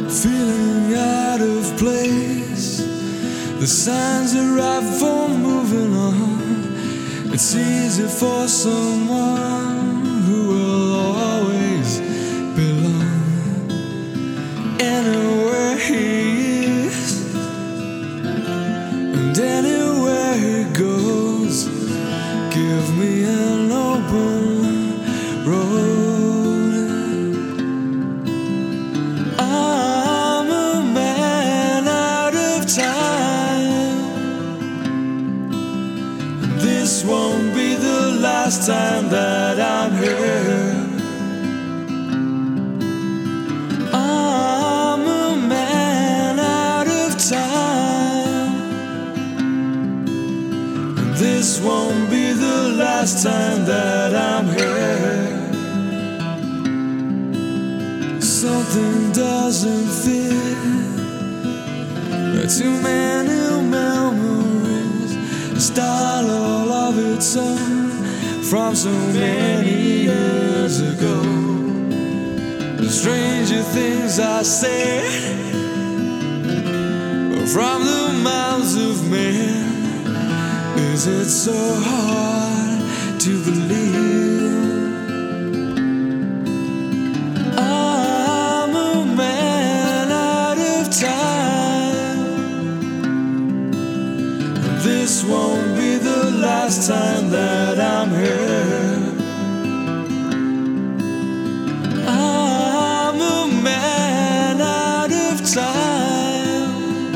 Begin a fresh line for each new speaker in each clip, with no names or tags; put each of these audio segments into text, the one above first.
feeling out of place. The signs are right for moving on. It's easy for someone who will always belong. Anywhere he is and anywhere he goes, give me an open road. This won't be the last time that I'm here. I'm a man out of time. This won't be the last time that I'm here. Something doesn't fit. Too many memories, a style all of its own from so many years ago. The stranger things I said from the mouths of men. Is it so hard to believe? I'm a man out of time. This won't be the last time that I'm here. I'm a man out of time.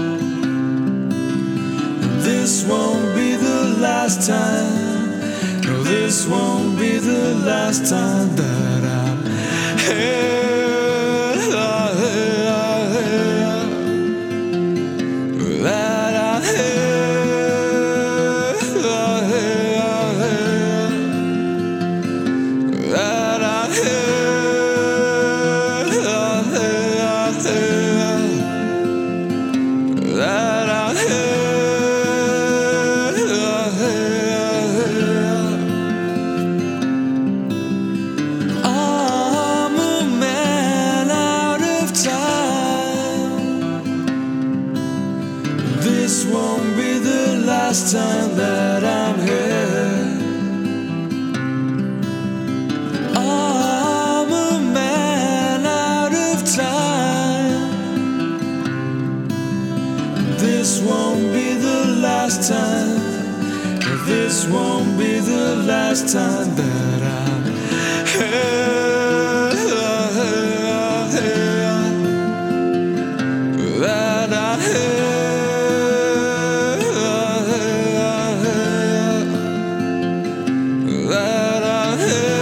This won't be the last time. No, this won't be the last time that I'm here. This won't be the last time that I'm here. I'm a man out of time. This won't be the last time. This won't be the last time that I'm here. That I'm here. That I have.